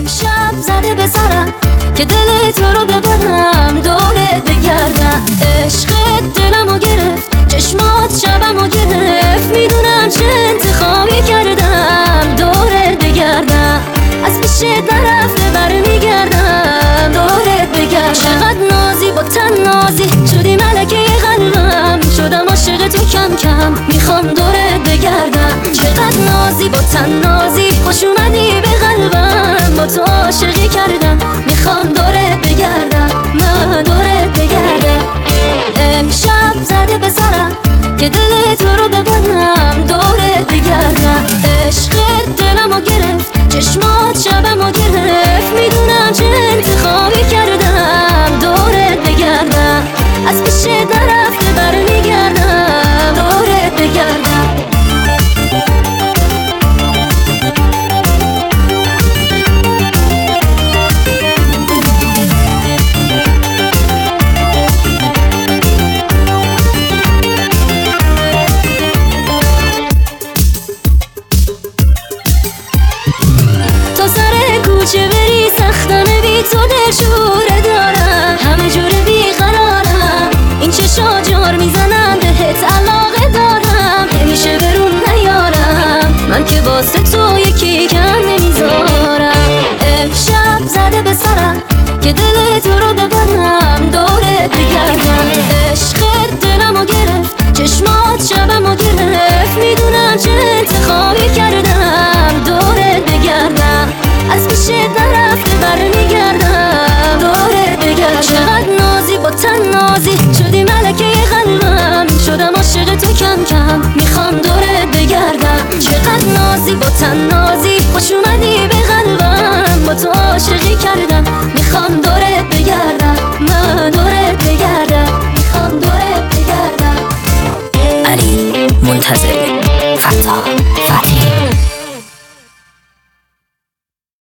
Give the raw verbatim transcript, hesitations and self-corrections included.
امشب زده به سرم که دل تو رو ببرم، دورت بگردم. عشقت دلمو گرفت، چشمات شبمو گرفت، میدونم چه انتخابی کردم. دورت بگردم، از پیشت نرفته برمیگردم. دورت بگردم. چقدر نازی با تن نازی، شدی ملکه قلبم، شدم عاشق تو کم کم، میخوام دورت بگردم. چقدر نازی با تن نازی، خوش اومدی به قلبم، با تو عاشقی کردم، میخوام دورت بگردم، من دورت بگردم. امشب زده به سرم که دل تو رو ببرم، دورت بگردم. عشقت دلمو گرفت، چشمات شبمو گرفت، میدونم چه انتخابی کردم. دورت بگردم، از پیشت نرفته برمیگردم. دورت بگردم. چه بری سختمه بی تو، دلشوره دارم، همه جوره بیقرارم، این چشا جار میزنم، بهت علاقه دارم، نمیشه برون نیارم، من که واسه تو یکی کم نمیذارم. امشب زده به سرم که دل تو رو ببرم، دورت بگردم. عشقت دلمو گرفت، چشمات شبمو گرفت، میدونم چه انتخابی کردم. دورت بگردم، از پیشت نرفته برمیگردم. دورت بگردم. چقدر نازی با تن نازی، شدی ملکه قلبم، شدم عاشق تو کم کم، میخوام دورت بگردم. چقدر نازی با تن نازی، خوش اومدی به قلبم، با تو عاشقی کردم، میخوام دورت بگردم، من دورت بگردم، میخوام دورت بگردم. علی منتظر.